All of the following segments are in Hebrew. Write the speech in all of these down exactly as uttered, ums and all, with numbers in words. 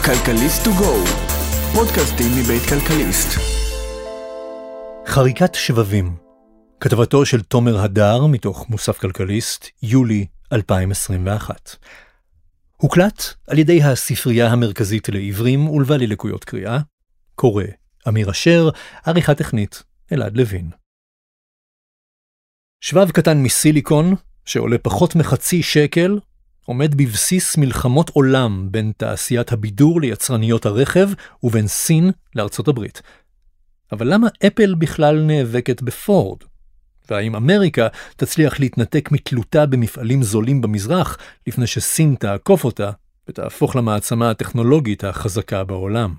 כלכליסט טו גו, פודקאסטים מבית כלכליסט. חריקת שבבים, כתבתו של תומר הדר מתוך מוסף כלכליסט, יולי אלפיים עשרים ואחת. הוקלט על ידי הספרייה המרכזית לעיוורים ולבעלי לקויות קריאה, קורא אמיר אשר, עריכה טכנית אלעד לוין. שבב קטן מסיליקון, שעולה פחות מחצי שקל, עומד בבסיס מלחמות עולם בין תעשיית הבידור ליצרניות הרכב ובין סין לארצות הברית. אבל למה אפל בכלל נאבקת בפורד? והאם אמריקה תצליח להתנתק מתלותה במפעלים זולים במזרח לפני שסין תעקוף אותה ותהפוך למעצמה הטכנולוגית החזקה בעולם?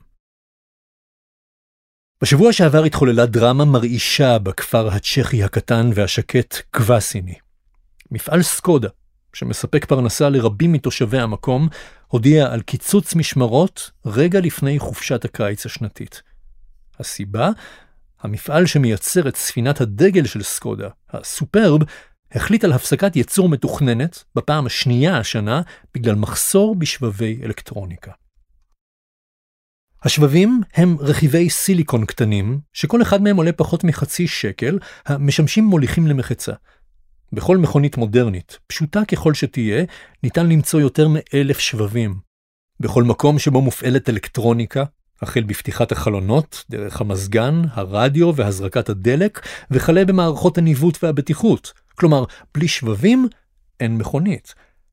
בשבוע שעבר התחוללה דרמה מרעישה בכפר הצ'כי הקטן והשקט קבסיני. מפעל סקודה, שמספק פרנסה לרבים מתושבי המקום, הודיע על קיצוץ משמרות רגע לפני חופשת הקיץ השנתית. הסיבה? המפעל שמייצר את ספינת הדגל של סקודה, הסופרב, החליט על הפסקת ייצור מתוכננת בפעם השנייה השנה בגלל מחסור בשבבי אלקטרוניקה. השבבים הם רכיבי סיליקון קטנים, שכל אחד מהם עולה פחות מחצי שקל, המשמשים מוליכים למחצה. בכל מכונית מודרנית, פשוטה ככל שתהיה, ניתן למצוא יותר מאלף שבבים. בכל מקום שבו מופעלת אלקטרוניקה, החל בפתיחת החלונות, דרך המזגן, הרדיו והזרקת הדלק, וכלה במערכות הניווט והבטיחות. כלומר, בלי שבבים, אין מכונית.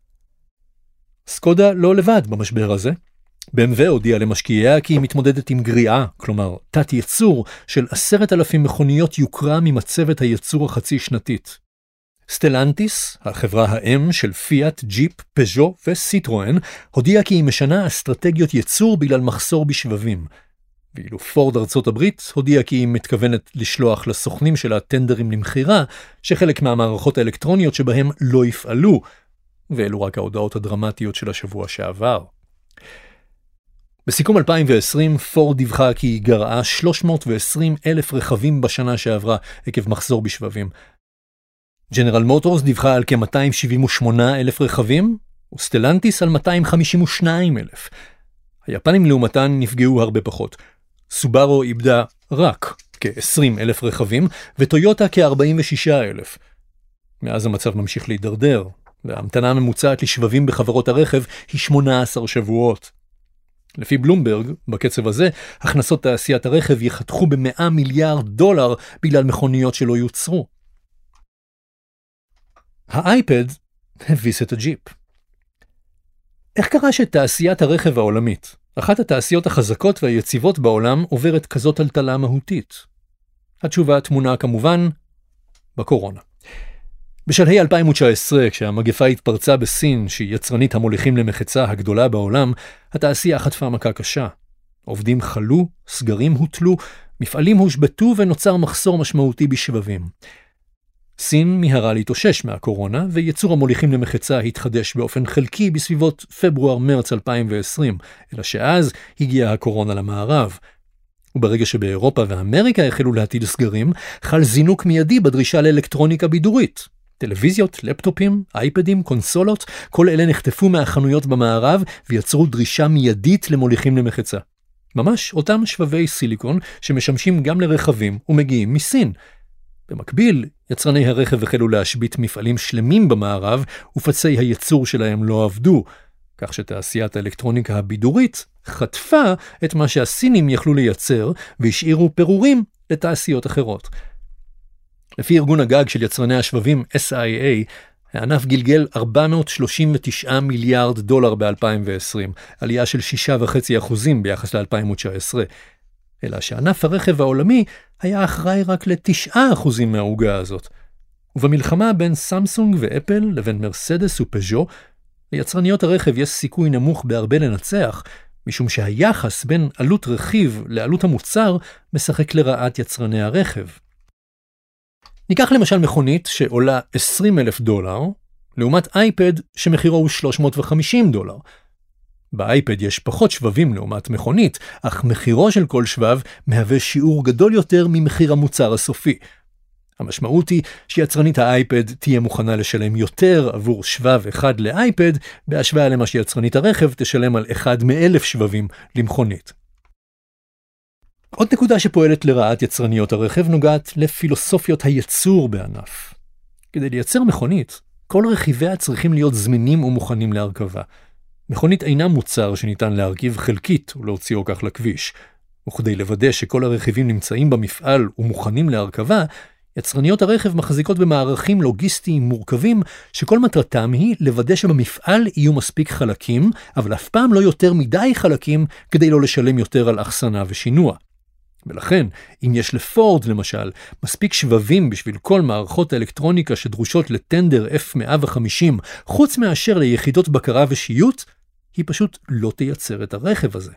סקודה לא לבד במשבר הזה. בי אם דאבליו הודיעה למשקיעיה כי היא מתמודדת עם גריעה, כלומר, תת ייצור של עשרת אלפים מכוניות יוקרה ממצבת הייצור החצי שנתית. סטלנטיס, החברה האם של פיאט, ג'יפ, פז'ו וסיטרואן, הודיעה כי היא משנה אסטרטגיות ייצור בגלל מחסור בשבבים. ואילו פורד ארצות הברית הודיעה כי היא מתכוונת לשלוח לסוכנים שלה טנדרים למחירה, שחלק מהמערכות האלקטרוניות שבהם לא יפעלו, ואלו רק ההודעות הדרמטיות של השבוע שעבר. בסיכום אלפיים ועשרים, פורד דיווחה כי היא גרעה שלוש מאות ועשרים אלף רכבים בשנה שעברה עקב מחסור בשבבים. ג'נרל מוטורס דיווחה על כ-מאתיים שבעים ושמונה אלף רכבים, וסטלנטיס על מאתיים חמישים ושניים אלף. היפנים לעומתן נפגעו הרבה פחות. סובארו איבדה רק כ-עשרים אלף רכבים, וטויוטה כ-ארבעים ושישה אלף. מאז המצב ממשיך להידרדר, וההמתנה הממוצעת לשבבים בחברות הרכב היא שמונה עשרה שבועות. לפי בלומברג, בקצב הזה, הכנסות תעשיית הרכב יחתכו ב-מאה מיליארד דולר בגלל מכוניות שלא יוצרו. האייפד הביס את הג'יפ. איך קרה שתעשיית הרכב העולמית, אחת התעשיות החזקות והיציבות בעולם, עוברת כזאת טלטלה מהותית? התשובה תמונה כמובן בקורונה. בשלהי אלפיים ותשע עשרה, כשהמגפה התפרצה בסין, שהיא יצרנית המוליכים למחצה הגדולה בעולם, התעשייה חטפה מכה קשה. עובדים חלו, סגרים הוטלו, מפעלים הושבתו ונוצר מחסור משמעותי בשבבים. סין מיהרה להתאושש מהקורונה, וייצור המוליכים למחצה התחדש באופן חלקי בסביבות פברואר-מרץ אלפיים ועשרים, אלא שאז הגיעה הקורונה למערב. וברגע שבאירופה ואמריקה החלו להטיל סגרים, חל זינוק מיידי בדרישה לאלקטרוניקה בידורית. טלוויזיות, לפטופים, אייפדים, קונסולות, כל אלה נחטפו מהחנויות במערב ויצרו דרישה מיידית למוליכים למחצה. ממש אותם שבבי סיליקון שמשמשים גם לרכבים ומגיעים מסין. במקביל, יצרני הרכב החלו להשבית מפעלים שלמים במערב, ופצי הייצור שלהם לא עבדו, כך שתעשיית האלקטרוניקה הבידורית חטפה את מה שהסינים יכלו לייצר, והשאירו פירורים לתעשיות אחרות. לפי ארגון הגג של יצרני השבבים אס איי איי, הענף גלגל ארבע מאות שלושים ותשעה מיליארד דולר ב-אלפיים ועשרים, עלייה של שישה נקודה חמש אחוזים ביחס ל-אלפיים ותשע עשרה. אלא שענף הרכב העולמי היה אחראי רק ל-תשעה אחוזים מהעוגה הזאת. ובמלחמה בין סמסונג ואפל לבין מרסדס ופז'ו, ליצרניות הרכב יש סיכוי נמוך בהרבה לנצח, משום שהיחס בין עלות רכיב לעלות המוצר משחק לרעת יצרני הרכב. ניקח למשל מכונית שעולה עשרים אלף דולר, לעומת אייפד שמחירו הוא שלוש מאות וחמישים דולר. באייפד יש פחות שבבים לעומת מכונית, אך מחירו של כל שבב מהווה שיעור גדול יותר ממחיר המוצר הסופי. המשמעות היא שיצרנית האייפד תהיה מוכנה לשלם יותר עבור שבב אחד לאייפד, בהשוואה למה שיצרנית הרכב תשלם על אחד מאלף שבבים למכונית. עוד נקודה שפועלת לרעת יצרניות הרכב נוגעת לפילוסופיות הייצור בענף. כדי לייצר מכונית, כל רכיביה צריכים להיות זמינים ומוכנים להרכבה. מכונית אינה מוצר שניתן להרכיב חלקית ולהוציאו כך לכביש. וכדי לוודא שכל הרכיבים נמצאים במפעל ומוכנים להרכבה, יצרניות הרכב מחזיקות במערכים לוגיסטיים מורכבים, שכל מטרתם היא לוודא שבמפעל יהיו מספיק חלקים, אבל אף פעם לא יותר מדי חלקים כדי לא לשלם יותר על אחסנה ושינוע. ולכן, אם יש לפורד למשל, מספיק שבבים בשביל כל מערכות האלקטרוניקה שדרושות לטנדר אף מאה וחמישים, חוץ מאשר ליחידות בקרה ושיוט, היא פשוט לא תייצר את הרכב הזה.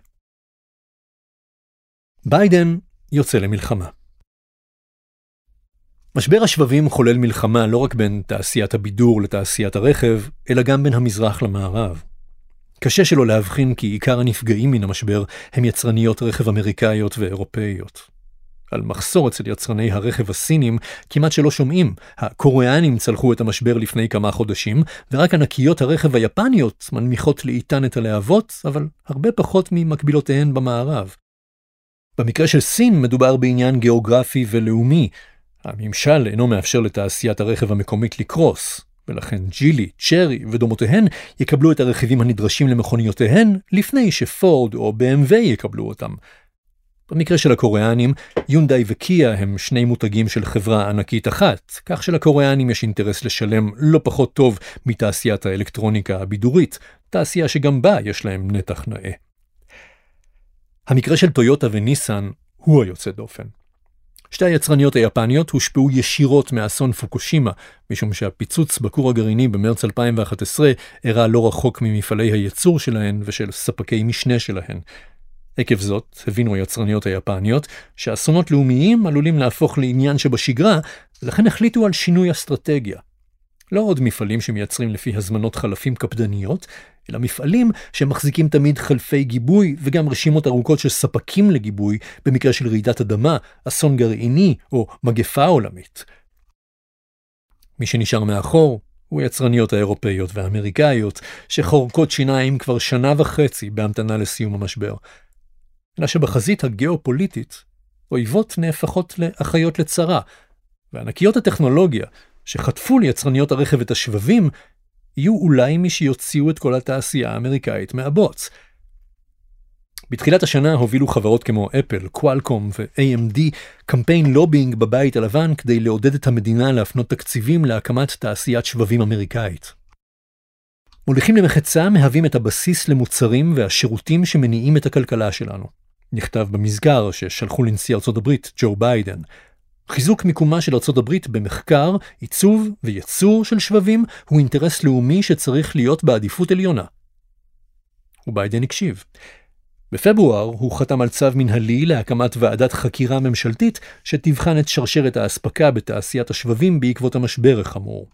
ביידן יוצא למלחמה. משבר השבבים חולל מלחמה לא רק בין תעשיית הבידור לתעשיית הרכב, אלא גם בין המזרח למערב. קשה שלא להבחין כי עיקר הנפגעים מן המשבר הם יצרניות רכב אמריקאיות ואירופאיות. על מחסור אצל יצרני הרכב הסינים כמעט שלא שומעים. הקוריאנים צלחו את המשבר לפני כמה חודשים, ורק ענקיות הרכב היפניות מנמיכות לאיתן את הלהבות, אבל הרבה פחות ממקבילותיהן במערב. במקרה של סין מדובר בעניין גיאוגרפי ולאומי. הממשל אינו מאפשר לתעשיית הרכב המקומית לקרוס, ולכן ג'ילי, צ'רי ודומותיהן יקבלו את הרכיבים הנדרשים למכוניותיהן לפני שפורד או בי אם ווי יקבלו אותם. במקרה של הקוריאנים, יונדאי וקיה הם שני מותגים של חברה ענקית אחת, כך שלקוריאנים יש אינטרס לשלם לא פחות טוב מתעשיית האלקטרוניקה הבידורית, תעשייה שגם בה יש להם נתח נאה. המקרה של טויוטה וניסן הוא היוצא דופן. שתי היצרניות היפניות הושפעו ישירות מאסון פוקושימה, משום שהפיצוץ בכור הגרעיני במרץ אלפיים ואחת עשרה אירע לא רחוק ממפעלי הייצור שלהן ושל ספקי משנה שלהן. עקב זאת, הבינו היצרניות היפניות שאסונות לאומיים עלולים להפוך לעניין שבשגרה, ולכן החליטו על שינוי אסטרטגיה. לא עוד מפעלים שמייצרים לפי הזמנות חלפים קפדניות, אלא מפעלים שמחזיקים תמיד חלפי גיבוי וגם רשימות ארוכות של ספקים לגיבוי במקרה של רעידת אדמה, אסון גרעיני או מגפה עולמית. מי שנשאר מאחור הוא היצרניות האירופאיות והאמריקאיות, שחורקות שיניים כבר שנה וחצי בהמתנה לסיום המשבר. אלא שבחזית הגיאופוליטית, אויבות נהפכות לאחיות לצרה, וענקיות הטכנולוגיה שחטפו ליצרניות הרכב את השבבים, יהיו אולי מי שיוציאו את כל התעשייה האמריקאית מהבוץ. בתחילת השנה הובילו חברות כמו אפל, קואלקום ו-איי אם די קמפיין לובינג בבית הלבן כדי לעודד את המדינה להפנות תקציבים להקמת תעשיית שבבים אמריקאית. מוליכים למחצה מהווים את הבסיס למוצרים והשירותים שמניעים את הכלכלה שלנו. נכתב במסגר ששלחו לנשיא ארצות הברית, ג'ו ביידן. חיזוק מיקומה של ארצות הברית במחקר, עיצוב וייצור של שבבים הוא אינטרס לאומי שצריך להיות בעדיפות עליונה. וביידן הקשיב. בפברואר הוא חתם על צו מנהלי להקמת ועדת חקירה ממשלתית שתבחן את שרשרת האספקה בתעשיית השבבים בעקבות המשבר החמור.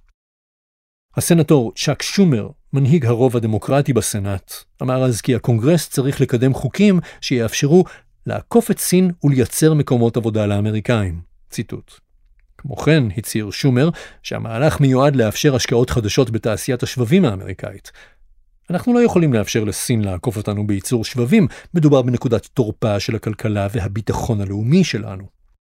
הסנטור צ'אק שומר, מנהיג הרוב הדמוקרטי בסנאט, אמר אז כי הקונגרס צריך לקדם חוקים שיאפשרו לעקוף את סין ולייצר מקומות עבודה לאמריקאים. ציטוט. כמו כן, הצהיר שומר שהמהלך מיועד לאפשר השקעות חדשות בתעשיית השבבים האמריקאית. אנחנו לא יכולים לאפשר לסין לעקוף אותנו בייצור שבבים, מדובר בנקודת תורפה של הכלכלה והביטחון הלאומי שלנו.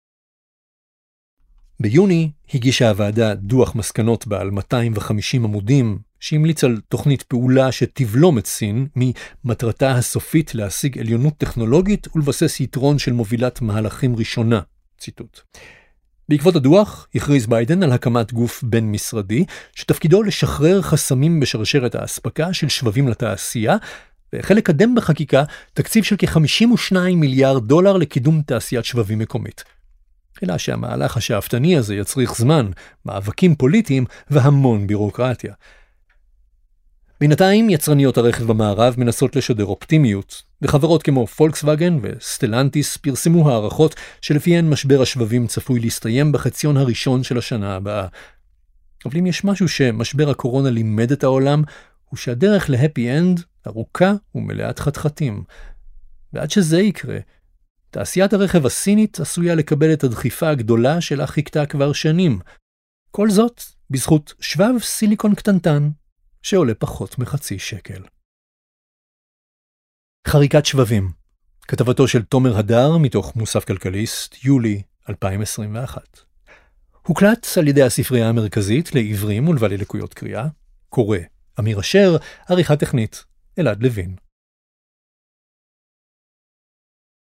ביוני הגישה הוועדה דוח מסקנות בעל מאתיים וחמישים עמודים, שהמליץ על תוכנית פעולה שתבלום את סין ממטרתה הסופית להשיג עליונות טכנולוגית ולבסס יתרון של מובילת מהלכים ראשונה. ציטוט. בעקבות הדוח הכריז ביידן על הקמת גוף בין משרדי שתפקידו לשחרר חסמים בשרשרת האספקה של שבבים לתעשייה, והחל לקדם בחקיקה תקציב של כ-חמישים ושניים מיליארד דולר לקידום תעשיית שבבים מקומית. אלא שהמהלך השאפתני הזה יצריך זמן, מאבקים פוליטיים והמון בירוקרטיה. בינתיים יצרניות הרכב במערב מנסות לשדר אופטימיות, וחברות כמו פולקסווגן וסטלנטיס פרסמו הערכות שלפיהן משבר השבבים צפוי להסתיים בחציון הראשון של השנה הבאה. אבל אם יש משהו שמשבר הקורונה לימד את העולם, הוא שהדרך להפי אנד ארוכה ומלאת חתחתים. ועד שזה יקרה, תעשיית הרכב הסינית עשויה לקבל את הדחיפה הגדולה שלה חיכתה כבר שנים. כל זאת בזכות שבב סיליקון קטנטן, שעולה פחות מחצי שקל. חריקת שבבים, כתבתו של תומר הדר מתוך מוסף כלכליסט, יולי אלפיים עשרים ואחת. הוקלט על ידי הספרייה המרכזית לעיוורים ולבעלי לקויות קריאה, קורא אמיר אשר, עריכה טכנית אלעד לוין.